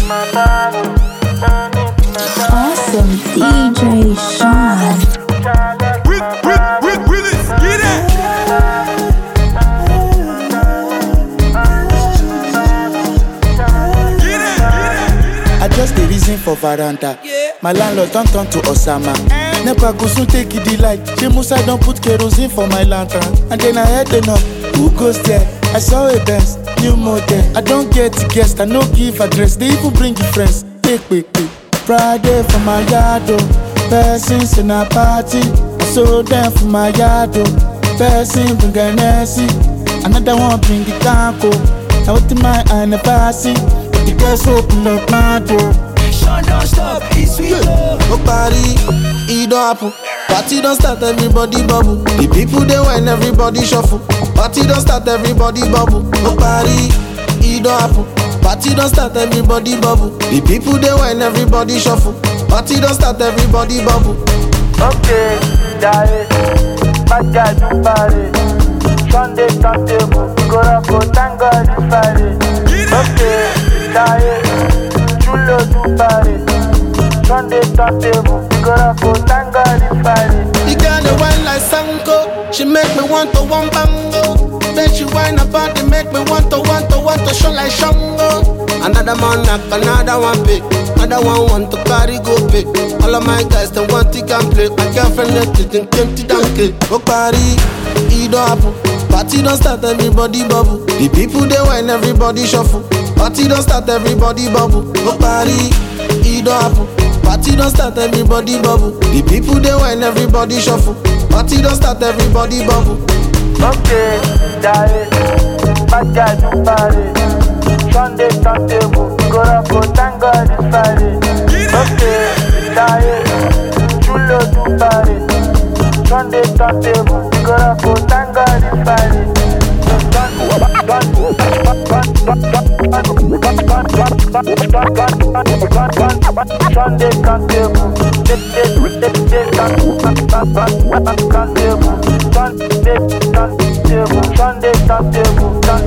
Awesome DJ Sean. Willis, get it! I just the reason for veranda. My landlord don't turn to Osama. Never go soon take it the light. She Musa don't put kerosene for my lantern. And then I heard enough. Who goes there? I saw a Benz, new model. I don't get guest, I no give address. They even bring your friends. Take. Friday for my yard, persons in a party. I saw them for my yard, person bring a Nessie. Another one bring the tanko. Now with my anniversary, the girls open up my door. Sean don't stop, it's sweet love. No party, it don't happen. Party don't start, everybody bubble. The people they wine, everybody shuffle. Party don't start, everybody bubble. No party, it don't happen. Party don't start, everybody bubble. The people they wine, everybody shuffle. Party don't start, everybody bubble. Okay, die. Bad guy do party. Sunday turntable. Go rock, go thank God it's Friday. Okay, die. Chulo do party. Sunday turntable. Go rock, go thank God it's Friday. The girl they wine like Sanko. She make me want to one bango. Then she whine about it, make me want to show like Shango. Another man knock, another one pick. Another one want to carry go pick. All of my guys they want to can play. My girlfriend left it and came to donkey. Go party, it don't happen. Party don't start, everybody bubble. The people they whine, everybody shuffle. Party don't start, everybody bubble. Go party, it don't happen. Party don't start, everybody bubble. The people they whine, everybody shuffle. Party don't start, everybody bubble. Okay, die. Bad guy do party. Sunday turntable. Go rock, go thank God it's Friday. Okay, die. Chulo do party. Sunday turntable. Go rock, go thank God it's Friday. Sunday turntable. Sunday turntable.